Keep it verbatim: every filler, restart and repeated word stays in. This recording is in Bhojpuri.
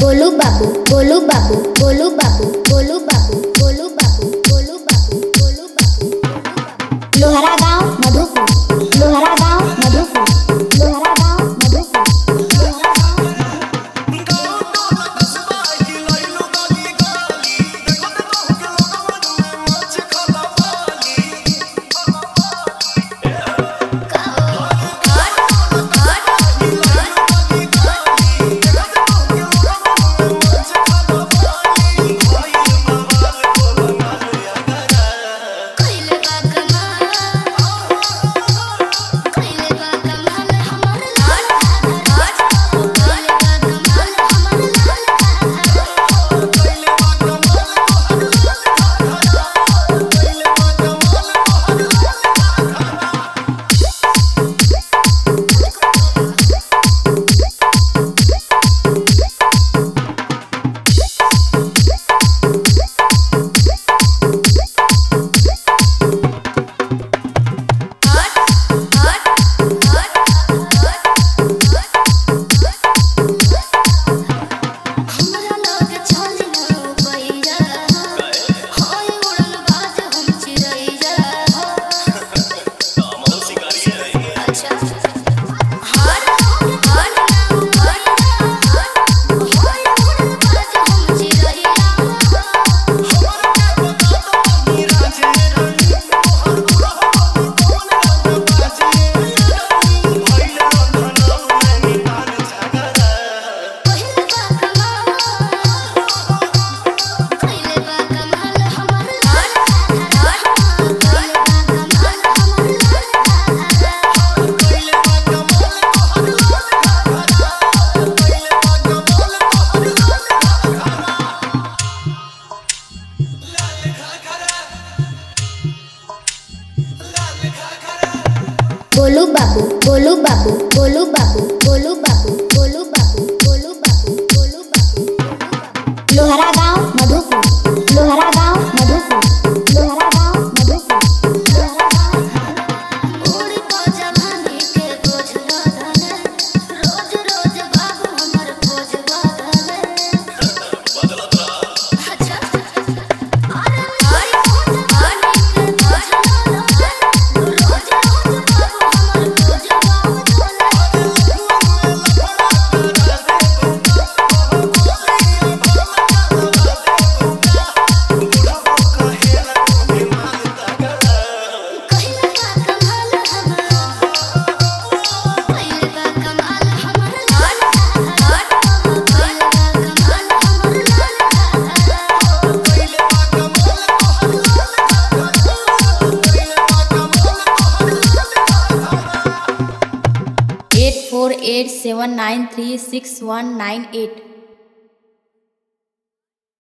गोलू बाबू गोलू बाबू गोलू बाबू गोलू बाबू गोलू बाबू गोलू बाबू गोलू बाबू लोहरा गांव मधुपुर लोहरा गांव मधुपुर लोहरा गांव मधुपुर लोहरा गोलू बाबू गोलू बाबू गोलू बाबू गोलू बाबू गोलू बाबू गोलू बाबू गोलू बाबू लोहरा गांव मधुपुर लोहरा गांव मधुपुर लोहरा गांव मधुपुर लोहरा गांव ओड़ी को जवानी के बोझ बदले रोज रोज बाबू हमर बोझ बदले बदलत रहा अच्छा अरे ओड़ी को जवानी के बोझ बदले रोज eight four eight seven nine three six one nine at.